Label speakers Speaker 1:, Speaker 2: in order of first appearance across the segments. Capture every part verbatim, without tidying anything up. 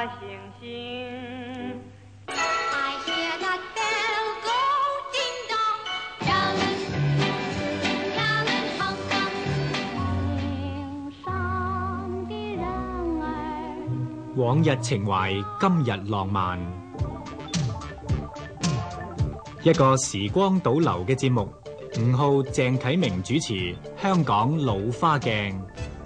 Speaker 1: 星星。
Speaker 2: I hear that bell go ding dong, yelling, yelling Hong Kong。天上的人兒，
Speaker 3: 往日情懷，今日浪漫。一個時光倒流嘅節目，吳浩、鄭啟明主持《香港老花鏡》。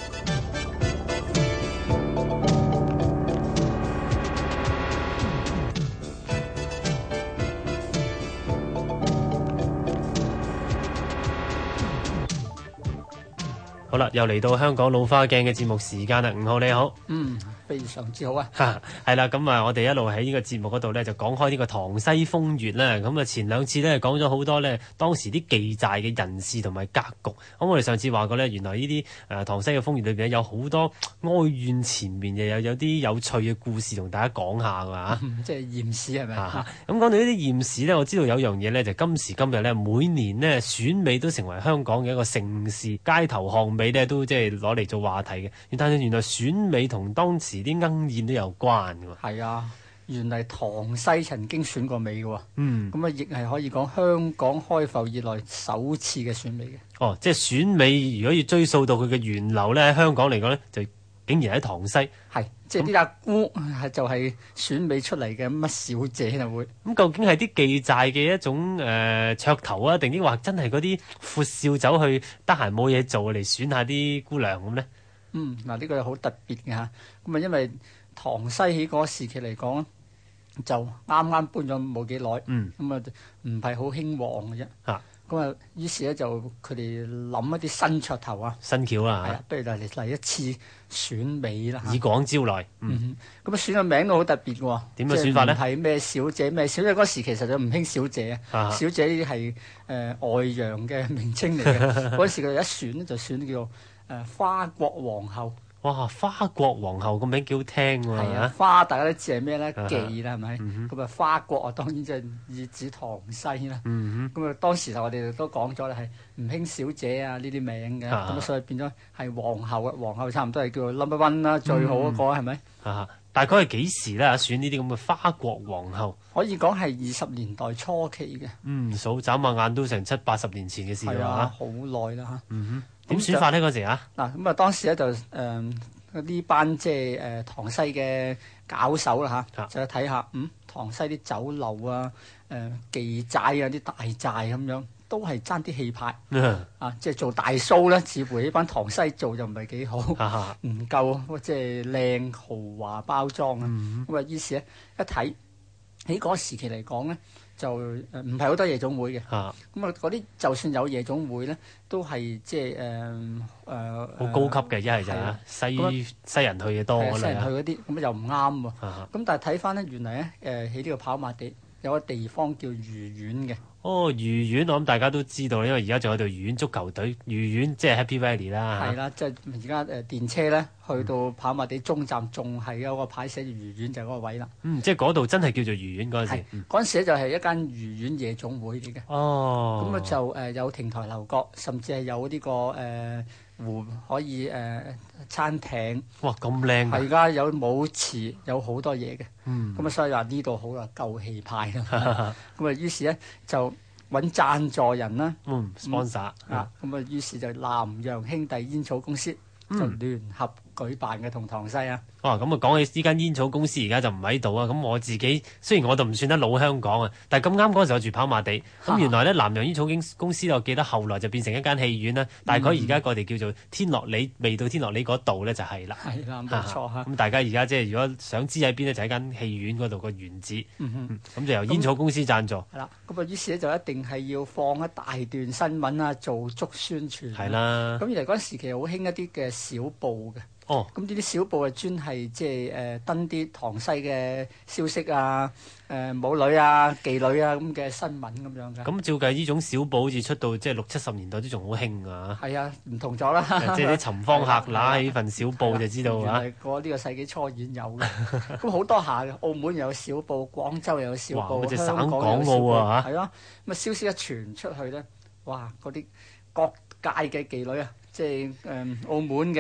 Speaker 4: 好啦，又嚟到香港老花鏡嘅節目時間啦，吳浩你好。
Speaker 5: 嗯，非常之好啊。
Speaker 4: 係啦，咁啊，我哋一路喺呢個節目嗰度咧，就講開呢個塘西風月啦。咁啊，前兩次咧講咗好多咧，當時啲記載嘅人事同埋格局。咁我哋上次話過咧，原來呢啲誒塘西嘅風月裏邊有好多哀怨纏綿，又有有啲有趣嘅故事同大家講下㗎嚇。
Speaker 5: 嗯、即係驗視係咪？
Speaker 4: 咁講到呢啲驗視咧，我知道有樣嘢咧，就今時今日咧，每年呢選美都成為香港嘅一個盛事，街頭巷尾咧都即係攞嚟做話題嘅。但係原來選美同當時啲鶯宴都有關㗎喎。
Speaker 5: 係啊，原嚟塘西曾經選過美嘅喎。
Speaker 4: 嗯，
Speaker 5: 咁啊，亦係可以講香港開埠以來首次嘅選美嘅。
Speaker 4: 哦，即係選美，如果要追溯到佢嘅源流咧，喺香港嚟講咧，就竟然喺塘西。
Speaker 5: 係，即係啲阿姑係就係選美出嚟嘅乜小姐就會。
Speaker 4: 咁究竟係啲記債嘅一種誒噱頭啊，定抑或真係嗰啲闊少走去得閒冇嘢做嚟選下啲姑娘咁咧？
Speaker 5: 嗯，嗱、這、呢個好特別嘅嚇。咁啊，因為塘西喺嗰個時期嚟講，就啱啱搬咗冇幾耐。
Speaker 4: 嗯。
Speaker 5: 咁啊，唔係好興旺嘅啫。嚇。咁啊，於是咧就佢哋諗一啲新噱頭啊，
Speaker 4: 新橋啊，
Speaker 5: 係啊，不如嚟嚟一次選美啦，
Speaker 4: 以廣招來。
Speaker 5: 嗯，咁啊選個名都好特別嘅喎。
Speaker 4: 點樣選法咧？
Speaker 5: 係咩小姐咩小姐？嗰時其實就唔興小姐
Speaker 4: 啊，
Speaker 5: 小姐呢啲係誒外洋嘅名稱嚟嘅。嗰時佢哋一選咧就選叫做誒花國皇后。
Speaker 4: 哇！花國皇后個名幾好聽喎。
Speaker 5: 係啊，花大家都知係咩咧？妓啦係咪？
Speaker 4: 咁
Speaker 5: 咁啊花國啊當然即係意指塘西啦。咁啊當時就我哋都講咗啦，係唔興小姐啊呢啲名嘅，咁啊所以變咗係皇后啊，皇后差唔多係叫做 number one 啦，最好嗰個係咪？
Speaker 4: 啊，大概係幾時咧？選呢啲咁嘅花國皇后？
Speaker 5: 可以講係二十年代初期嘅。
Speaker 4: 嗯，數眨下眼都成七八十年前嘅事啦。
Speaker 5: 係啊，好耐啦嚇。
Speaker 4: 嗯哼。點選法呢？嗰時啊？
Speaker 5: 嗱咁啊，當時咧就誒呢班即係誒塘西嘅搞手啦嚇，就去睇下嗯塘西啲酒樓啊、誒妓寨啊、啲大寨咁樣，都係爭啲氣派啊！即係做大 show 咧，似乎呢班塘西做就唔係幾好，唔夠即係靚豪華包裝啊！咁啊，於是咧一睇喺嗰個時期嚟講咧。就誒唔係好多夜總會嘅，咁啊嗰啲就算有夜總會咧，都係即係誒誒
Speaker 4: 好高級嘅，一係就係西西人去嘅多啦，
Speaker 5: 西人去嗰啲咁又唔啱喎。咁但係睇翻咧，原來咧誒喺呢個跑馬地有個地方叫愉園嘅。
Speaker 4: 哦，愉園我諗大家都知道，因為而家仲有隊愉園足球隊，愉園即係 Happy Valley 啦。
Speaker 5: 係啦，即係而家誒電車咧去到跑馬地中站，仲係有個牌寫住愉園，就係嗰個位啦。
Speaker 4: 嗯，即係嗰度真係叫做愉園嗰陣時。
Speaker 5: 嗰陣時咧就係一間愉園夜總會嚟嘅。
Speaker 4: 哦。
Speaker 5: 咁啊就誒有亭台樓閣，甚至係有呢個誒湖可以誒餐廳。
Speaker 4: 哇！咁靚。
Speaker 5: 係而家有舞池，有好多嘢嘅。
Speaker 4: 嗯。
Speaker 5: 咁啊，所以話呢度好啊，夠氣派啦。咁啊，於是咧就揾贊助人啦。
Speaker 4: 嗯 ，sponsor
Speaker 5: 啊，咁啊，於是就南洋兄弟煙草公司就聯合舉辦嘅同塘西啊。
Speaker 4: 哇！咁啊，講起呢間煙草公司而家就唔喺度啊。咁我自己雖然我就唔算得老香港啊，但係咁啱嗰陣時我住跑馬地。咁原來咧南洋煙草公司我記得後來就變成一間戲院啦。大概而家我哋叫做天樂里，未到天樂里嗰度咧就係啦。
Speaker 5: 係啦，冇錯嚇。
Speaker 4: 咁大家而家即係如果想知喺邊咧，就喺間戲院嗰度個原址。咁就由煙草公司贊助。
Speaker 5: 係啦，咁啊於是咧就一定係要放一大段新聞啊，做足宣傳。
Speaker 4: 係啦。
Speaker 5: 咁原來嗰陣時其實好興一啲嘅小報嘅。
Speaker 4: 哦，
Speaker 5: 咁呢啲小報啊，專係即係誒登啲塘西嘅消息啊、誒舞女啊、妓女啊咁嘅新聞咁樣嘅。
Speaker 4: 咁照計呢種小報好似出到即係六七十年代都仲好興啊！
Speaker 5: 係啊，唔同咗啦。
Speaker 4: 即係啲尋芳客拿起份小報就知道啊。
Speaker 5: 係過呢個世紀初已經有嘅，咁好多下嘅。澳門又有小報，廣州又有小報，
Speaker 4: 香
Speaker 5: 港
Speaker 4: 港澳啊
Speaker 5: 嚇。係咯，咁啊消息一傳出去咧，哇！嗰啲各界嘅妓女啊，即係誒澳門嘅。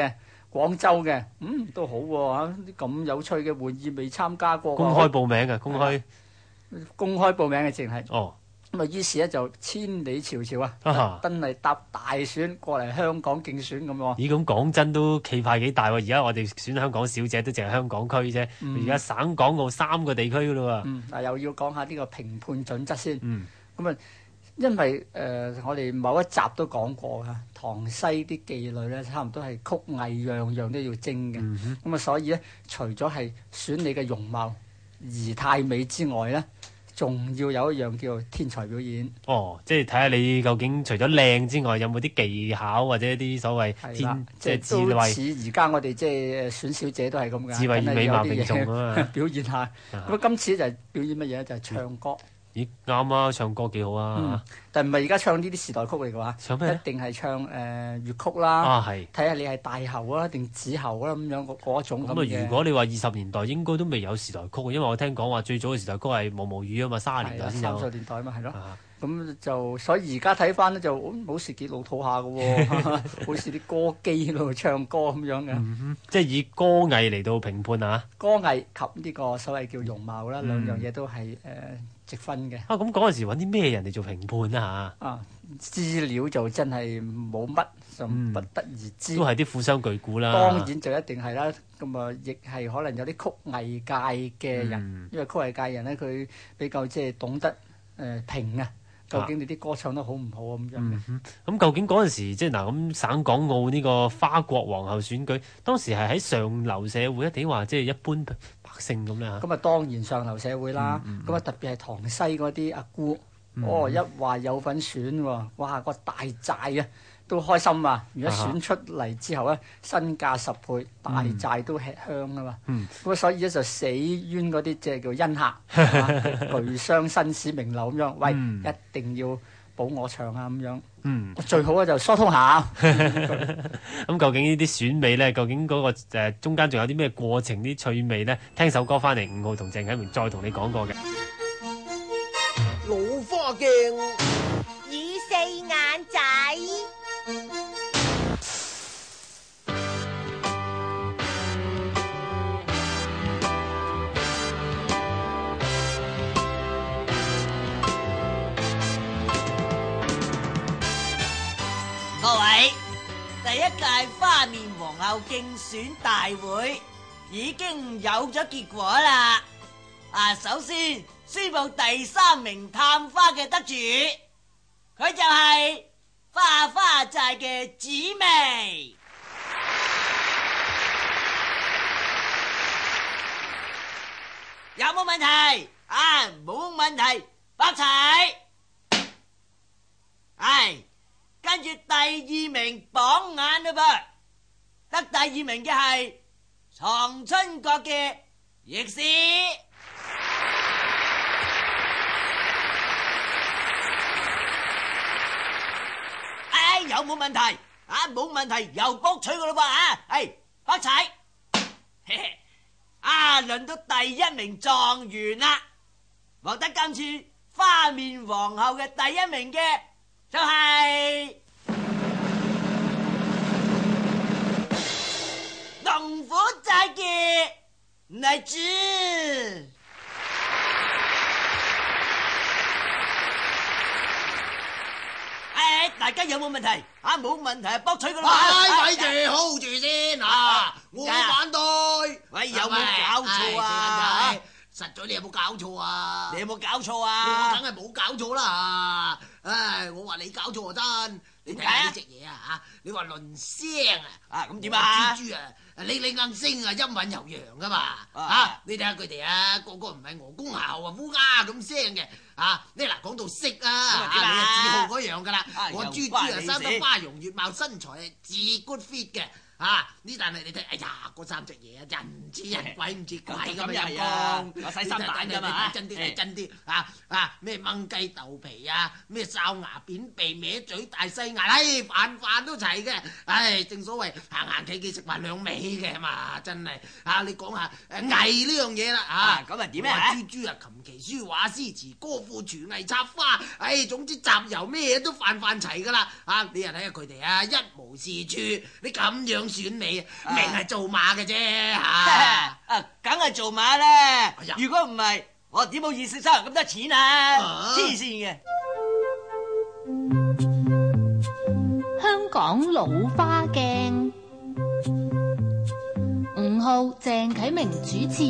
Speaker 5: 廣州嘅，嗯都好喎，啲咁有趣嘅會議未參加過。
Speaker 4: 公開報名嘅，公開
Speaker 5: 公開報名嘅淨係。
Speaker 4: 哦。
Speaker 5: 咁啊，於是咧就千里迢迢啊，特登嚟搭大選過嚟香港競選咁喎。
Speaker 4: 咦，咁講真都氣派幾大喎！而家我哋選香港小姐都淨係香港區啫，而家、嗯、省港澳三個地區噶咯喎。
Speaker 5: 嗯，嗱又要講下呢個評判準則先。
Speaker 4: 嗯。
Speaker 5: 咁啊，因為誒、呃、我哋某一集都講過㗎，塘西啲妓女咧差唔多係曲藝樣樣都要精嘅。咁啊、嗯，所以咧除咗係選你嘅容貌儀態美之外咧，仲要有一樣叫做天才表演。
Speaker 4: 哦，即係睇下你究竟除咗靚之外，有冇啲技巧或者啲所謂天即係智慧。都似而家我哋即係選小姐都係咁㗎。智慧與美貌並重啊嘛。表演下。咁啊，今次就係表演乜嘢咧？就係唱歌。咦，啱啊！唱歌幾好啊。嗯、但係唔係而家唱呢啲時代曲嚟嘅話，唱咩？一定係唱誒粵曲啦。啊，係。睇下你係大喉啊定子喉啊咁樣嗰嗰種咁嘅。咁啊，如果你話二十年代應該都未有時代曲，因為我聽講話最早嘅時代曲係毛毛雨啊嘛，三十年代先有。三十年代啊嘛，係咯。咁就所以而家睇翻咧就好似幾老土下嘅喎，好似啲歌姬喺度唱歌咁樣嘅。嗯、 即係以歌藝嚟到評判啊。
Speaker 5: 歌藝及呢個所謂叫容貌啦，兩、嗯、樣嘢都係誒。呃積分嘅。
Speaker 4: 啊，咁嗰陣時揾啲咩人嚟做評判啊嚇？
Speaker 5: 啊，資料就真係冇乜，就不得而知。
Speaker 4: 嗯、都係啲富商巨贾啦。
Speaker 5: 當然就一定係啦，咁啊，亦係可能有啲曲藝界嘅人，嗯、因為曲藝界人咧，佢比較即係懂得誒、呃、評啊。究竟你啲歌唱得好唔好咁樣嘅？咁、
Speaker 4: 嗯嗯、究竟嗰陣時即係嗱咁省港澳呢個花國皇后選舉，當時係喺上流社會，定話即係一般百姓咁咧嚇？
Speaker 5: 咁啊當然上流社會啦。咁啊、嗯嗯、特別係塘西嗰啲阿姑，嗯、哦一話有份選喎，哇個大寨啊都開心啊！如果選出嚟之後咧，身價十倍，大寨都吃香啊嘛。咁啊、嗯、所以咧就死冤嗰啲即係叫恩客，巨商紳士名流咁樣，喂、嗯、一定要保我場啊咁樣。嗯、最好咧就疏通下。
Speaker 4: 咁究竟呢啲選美咧，究竟嗰、那個誒、呃、中間仲有啲咩過程啲趣味咧？聽首歌翻嚟，伍浩同鄭啟明再同你講過嘅。
Speaker 6: 老花鏡，
Speaker 2: 與四眼仔。
Speaker 7: 各位，第一屆花面皇后競選大會已經有咗結果啦。啊，首先宣布第三名探花嘅得主，佢就係花花寨嘅紫薇。有冇問題？啊，冇問題，發財。係。跟住第二名榜眼嘞噃，得第二名嘅係長春國嘅逆士。哎，有冇問題？啊，冇問題，又博取噶啦噃啊！係發財，啊，輪到第一名狀元啦，獲得今次花面皇后嘅第一名嘅。就係龍虎寨嘅荔枝。哎，大家有冇問題？啊，冇問題，博取噶啦。
Speaker 6: 哎，咪住，hold住先啊！我反對。
Speaker 7: 喂，有冇搞錯啊？
Speaker 6: 實在你有冇搞錯啊？
Speaker 7: 你有冇搞錯啊？
Speaker 6: 我梗係冇搞錯啦！唉，我話你搞錯真，你睇下呢隻嘢啊嚇！你話論聲啊，啊咁點啊？豬豬啊，你你硬聲啊，音韻悠揚噶嘛嚇！你睇下佢哋啊，個個唔係鵝公校啊，烏鴉咁聲嘅啊！你嗱講到色啊，啊你係自豪嗰樣噶啦，我豬豬啊生得花容月貌，身材係至 good fit 嘅。啊！呢但係你睇，哎呀，嗰三隻嘢啊，人似人鬼唔似鬼咁嘅樣，我洗心蛋㗎嘛，真啲係真啲啊啊！咩燜雞豆皮啊，咩哨牙扁鼻歪嘴大細牙，唉，飯飯都齊嘅，唉，正所謂行行企企食埋兩味嘅嘛，真係啊！你講下誒藝呢樣嘢啦嚇，
Speaker 7: 咁啊點咧？
Speaker 6: 豬豬啊，琴棋書畫詩詞歌賦廚藝插花，唉，總之集郵咩都泛泛齊噶啦啊！你又睇下佢哋啊，一無是處，你咁樣選美，明係做馬嘅啫嚇！
Speaker 7: 啊，梗係做馬啦！如果唔係，我點好意思收人咁多錢啊？黐線嘅！
Speaker 8: 香港老花鏡，吳浩、鄭啟明主持。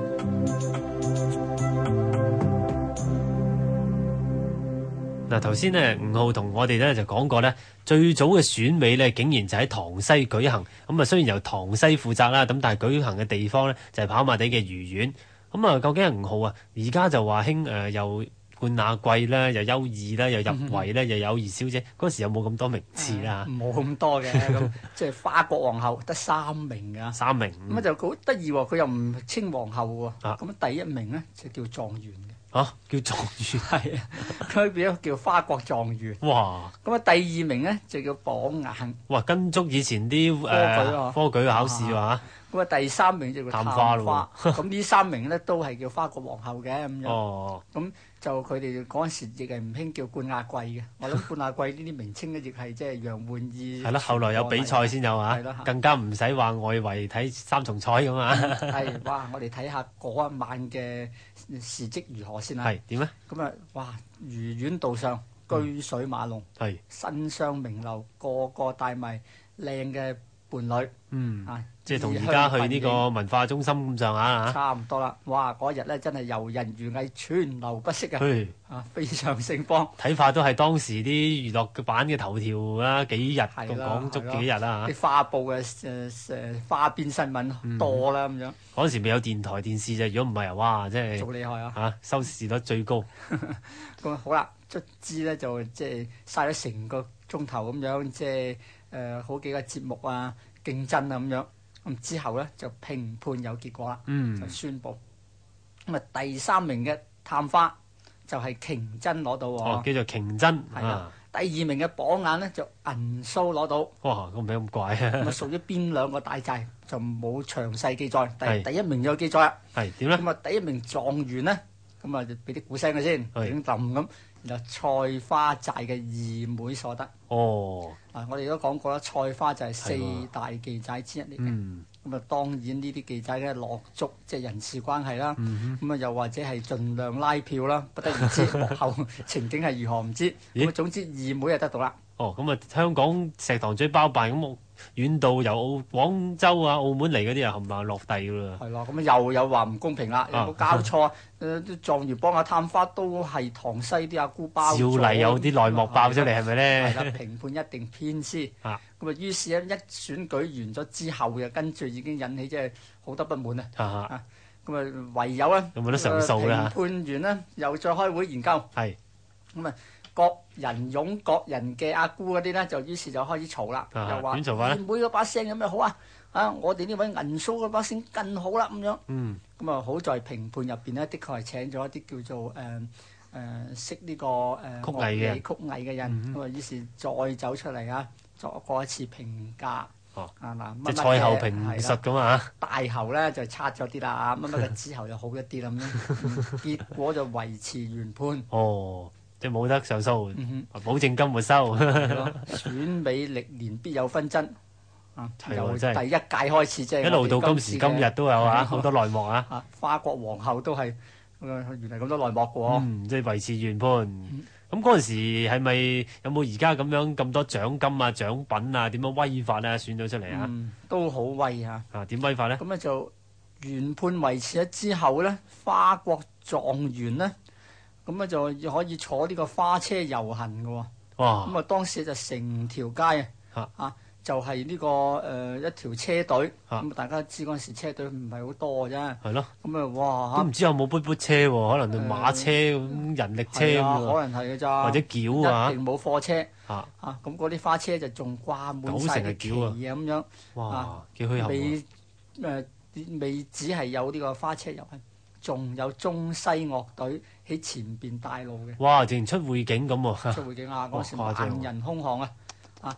Speaker 4: 嗱，頭先呢，吳浩同我哋咧就講過咧，最早嘅選美咧，竟然就喺塘西舉行。咁啊，雖然由塘西負責啦，咁但係舉行嘅地方咧就係跑馬地嘅愉園。咁啊，究竟係吳浩啊？而家就話興誒又冠亞季啦，又優異啦，又入圍啦，又友誼小姐。嗰時有冇咁多名次啦？
Speaker 5: 冇咁多嘅，咁即係花國皇后得三名㗎。
Speaker 4: 三名
Speaker 5: 咁啊就好得意喎，佢又唔稱皇后喎。咁、
Speaker 4: 啊、
Speaker 5: 第一名咧就叫狀元嘅。
Speaker 4: 嚇、啊，叫狀元
Speaker 5: 係啊，佢變咗叫花國狀元。
Speaker 4: 哇！
Speaker 5: 咁啊第二名咧就叫榜眼。
Speaker 4: 哇，跟足以前啲誒、呃、科舉考試話。
Speaker 5: 咁啊第三名就叫探花咯。咁呢三名咧都係叫花國皇后嘅咁樣。哦。咁就佢哋嗰陣時亦係唔興叫冠亞季嘅。我諗冠亞季呢啲名稱咧亦係即係楊煥意。係咯，後來有比賽先有啊。係咯。更加唔使話外圍睇三重彩咁啊。 係哇！我哋睇下嗰一晚嘅事蹟如何先啦。
Speaker 4: 係點咧？
Speaker 5: 咁啊，哇！愉園道上車水馬龍，係、嗯、新雙名流，個個帶埋靚嘅伴侶。嗯，啊，
Speaker 4: 即係同而家去呢個文化中心咁上下嚇。
Speaker 5: 差唔多啦！哇！嗰日咧真係遊人如藝，川流不息啊！啊，非常盛況。
Speaker 4: 睇法都係當時啲娛樂版嘅頭條啦，幾日講足幾日啦嚇。
Speaker 5: 啲花布嘅誒誒花邊新聞多啦咁、嗯、樣。
Speaker 4: 嗰陣時未有電台電視啫，如果唔係啊，哇！真係。
Speaker 5: 好厲害啊！
Speaker 4: 嚇、啊，收視率最高。
Speaker 5: 咁好啦，卒之咧就即係嘥咗成個鐘頭咁樣，即係誒好幾個節目啊。競爭啊咁樣，咁之後咧就評判有結果啦、嗯，就宣布咁啊第三名嘅探花就係瓊珍攞到喎、
Speaker 4: 哦，叫做瓊珍。係啦、
Speaker 5: 啊，第二名嘅榜眼咧就銀蘇攞到。
Speaker 4: 哇，個名咁怪啊！
Speaker 5: 咁啊屬於邊兩個大寨就冇詳細記載，但係第一名有記載啦。係點咧？咁啊第一名狀元咧，咁啊就俾啲鼓聲佢先，點冧咁。然後菜花寨嘅二妹所得。哦，嗱、啊，我哋都講過啦，菜花就係四大妓寨之一嚟嘅。咁、嗯、啊，當然呢啲妓寨咧落足即係人事關係啦。咁、嗯、啊，又或者係盡量拉票啦，不得而知幕後情景係如何唔知。咁啊，總之二妹就得到啦。
Speaker 4: 哦，咁啊，香港石塘咀包辦咁，遠到由澳廣州啊、澳門嚟嗰啲啊，冚唪唥落地噶啦。
Speaker 5: 係咯，咁又有話唔公平啦，有冇搞錯？誒，啲狀元幫下探花都係塘西啲阿姑包。照例
Speaker 4: 有啲內幕爆出嚟，係咪咧？
Speaker 5: 係啦，評判一定偏私。啊，咁啊，於是咧一選舉完咗之後嘅，跟住已經引起即係好多不滿啊。啊，咁啊，唯有咧，
Speaker 4: 有冇得上訴啦？
Speaker 5: 評判員呢又再開會研究。係。咁啊。各人擁各人嘅阿姑嗰啲咧，就於是就開始嘈啦，啊、又話二妹嗰把聲有咩好啊？啊，我哋呢位銀蘇嗰把聲更好啦咁樣。嗯，咁啊好在評判入邊咧，的確係請咗一啲叫做誒誒、呃呃、識呢、這個誒、呃、
Speaker 4: 曲藝嘅
Speaker 5: 曲藝嘅人，咁啊、嗯、於是再走出嚟啊，作過一次評價。哦，啊嗱，
Speaker 4: 即係賽後評述咁啊，
Speaker 5: 大後咧就差咗啲啦，乜乜嘅之後就好一啲啦咁樣，結果就維持原判。哦。
Speaker 4: 即係冇得上訴，嗯、保證金沒收。
Speaker 5: 選美歷年必有紛爭，啊，由第一屆開始即係
Speaker 4: 一路到今時今日都有啊，好多內幕啊。
Speaker 5: 啊，花國皇后都係原來咁多內幕嘅喎。
Speaker 4: 嗯，即係維持原判。咁嗰陣時係咪有冇而家咁樣咁多獎金啊、獎品啊？點樣威法咧？選咗出嚟啊、
Speaker 5: 嗯？都好威啊！
Speaker 4: 啊，點威法咧？
Speaker 5: 咁咧就原判維持咗之後咧，花國狀元咧。咁咧就可以坐呢個花車遊行嘅喎。哇！咁啊當時就成條街啊，啊就係、是、呢、這個誒、呃、一條車隊。咁啊大家知嗰陣時車隊唔係好多嘅啫。係咯。咁啊哇！
Speaker 4: 都唔知有冇杯杯車喎？可能馬車咁、呃、人力車咁、啊、
Speaker 5: 可能係嘅咋。
Speaker 4: 或者轎啊。
Speaker 5: 一定冇貨車。啊啊！咁嗰啲花車就仲掛滿晒啲旗啊咁樣。哇！幾虛構。未誒未只係有呢個花車遊行。仲有中西樂隊喺前邊帶路嘅。
Speaker 4: 哇！淨出會景咁喎。
Speaker 5: 出會景啊！嗰時萬人空巷啊！啊，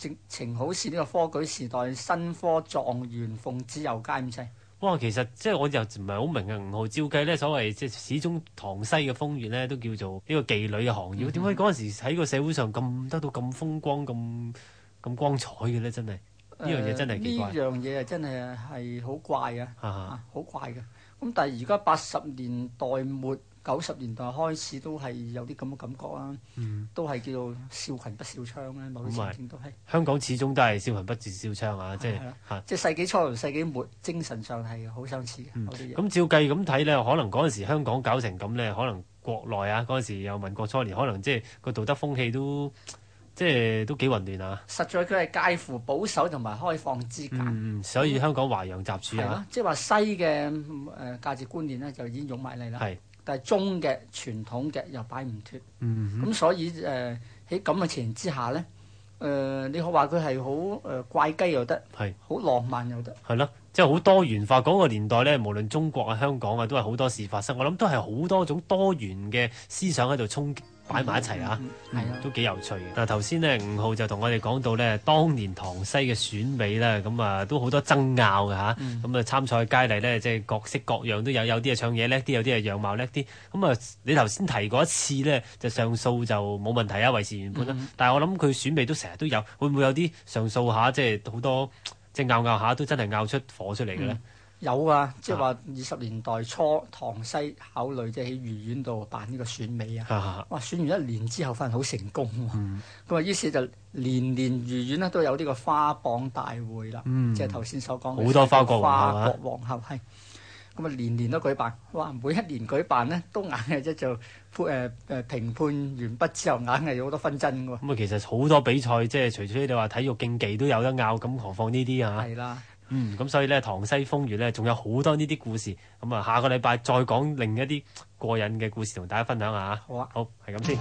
Speaker 5: 正正好似呢個科舉時代新科狀元奉旨遊街咁滯。
Speaker 4: 哇！其實即係我又唔係好明啊。吳浩照計咧，所謂即係始終塘西嘅風月咧，都叫做呢個妓女嘅行業。點解嗰陣時喺個社會上咁得到咁風光、咁咁光彩嘅咧？真係呢樣嘢真係奇怪。
Speaker 5: 呢樣嘢啊，真係係好怪啊！
Speaker 4: 啊
Speaker 5: 啊，好怪嘅。咁但係而家八十年代末、九十年代開始都係有啲咁嘅感覺啊，
Speaker 4: 嗯、
Speaker 5: 都係叫做少群不少娼啊，某啲情景都係。
Speaker 4: 香港始終都係少群不至少娼啊，即係嚇。
Speaker 5: 即係世紀初同世紀末精神上係好相似嘅嗰啲嘢。
Speaker 4: 咁照計咁睇咧，可能嗰陣時香港搞成咁咧，可能國內啊嗰陣時有民國初年，可能即係個道德風氣都即係都幾混亂啊。
Speaker 5: 實在佢係介乎保守同埋開放之間。
Speaker 4: 嗯，所以香港華洋雜處啊。
Speaker 5: 即係話西嘅誒價值觀念咧就已經湧埋嚟啦。
Speaker 4: 係。
Speaker 5: 但係中嘅傳統嘅又擺唔脫，咁、
Speaker 4: 嗯、
Speaker 5: 所以誒喺咁嘅情形之下咧，誒、呃、你可話佢係好誒怪雞又得，係好浪漫又得，
Speaker 4: 係咯，即係好多元化。嗰、那個年代咧，無論中國啊、香港啊，都係好多事發生。我諗都係好多種多元嘅思想喺度衝擊擺埋一齊啊，
Speaker 5: 係啊、嗯，
Speaker 4: 都幾有趣嘅。嗱頭先咧，吳浩就同我哋講到咧，當年塘西嘅選美咧，咁啊都好多爭拗嘅嚇，咁啊參賽佳麗咧，即係各式各樣都有，有啲係唱嘢叻啲，有啲係樣貌叻啲。咁啊，你頭先提過一次咧，就上訴就冇問題啊，維持原判啦。嗯、但係我諗佢選美都成日都有，會唔會有啲上訴下，即係好多即係拗拗下都真係拗出火出嚟嘅咧？嗯
Speaker 5: 有啊，即係話二十年代初，塘西考慮即係喺御苑度辦呢個選美啊！哇，選完一年之後，發現好成功喎。咁啊、嗯，於是就年年御苑咧都有呢個花榜大會啦，嗯、即係頭先所講
Speaker 4: 好多花國
Speaker 5: 皇后，花國皇后係。咁啊，年年都舉辦，哇！每一年舉辦呢，都硬係即就誒誒評判完畢之後，硬係有好多紛爭㗎喎。
Speaker 4: 咁啊，其實好多比賽，即係除咗你話體育競技都有得拗，咁何況呢啲啊？
Speaker 5: 係啦。
Speaker 4: 嗯，咁所以咧，塘西風月咧，仲有好多呢啲故事。咁啊，下個禮拜再講另一啲過癮嘅故事，同大家分享下。
Speaker 5: 好啊，
Speaker 4: 好，係咁先。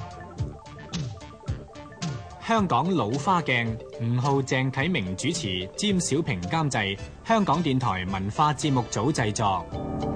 Speaker 3: 香港老花鏡，吳浩、鄭啟明主持，詹小平監製，香港電台文化節目組製作。